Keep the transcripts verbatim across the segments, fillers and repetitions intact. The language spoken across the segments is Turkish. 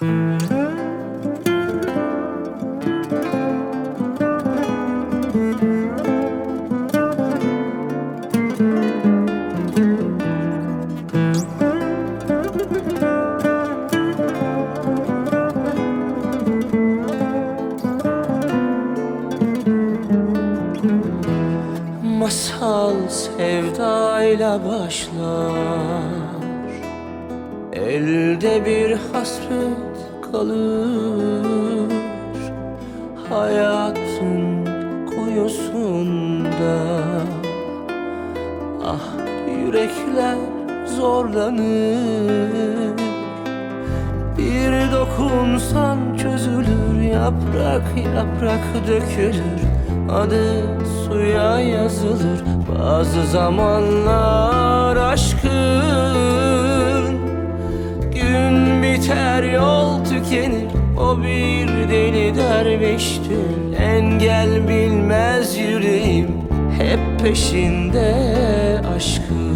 Masal sevdayla başlar, elde bir hasret kalır. Hayatın kuyusunda ah yürekler zorlanır. Bir dokunsan çözülür, yaprak yaprak dökülür, adı suya yazılır. Bazı zamanlar aşkın gün biter, yol tükenir. O bir deli derviştir, engel bilmez yüreğim, hep peşinde aşkın.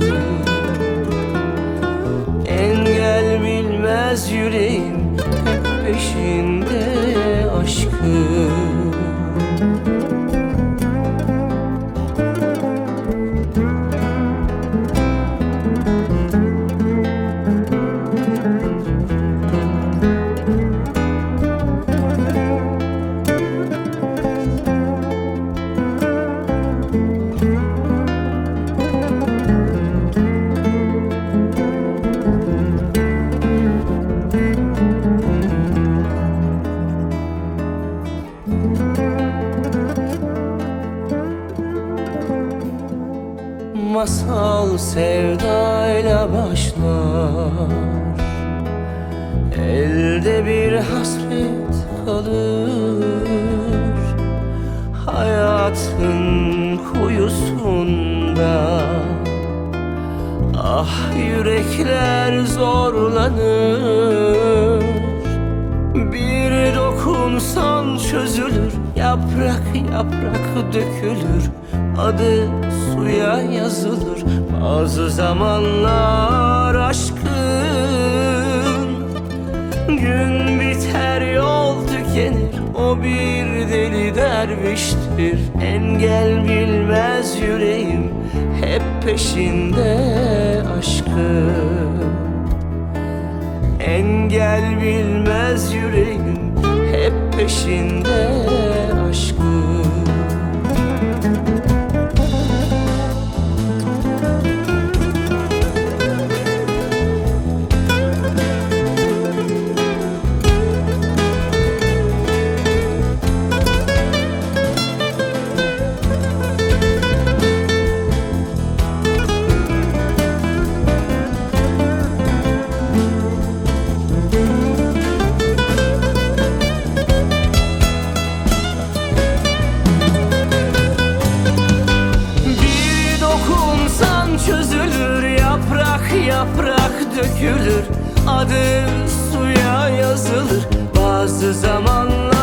Engel bilmez yüreğim, hep peşinde aşkın. Masal sevdayla başlar, elde bir hasret kalır. Hayatın kuyusunda ah yürekler zorlanır. Bir dokunsan çözülür, yaprak yaprak dökülür, adı suya yazılır. Bazı zamanlar aşkın gün biter, yol tükenir. O bir deli derviştir, engel bilmez yüreğim, hep peşinde aşkın. Engel bilmez yüreğim, hep peşinde aşkın. Çözülür, yaprak yaprak dökülür, adı suya yazılır. Bazı zamanlar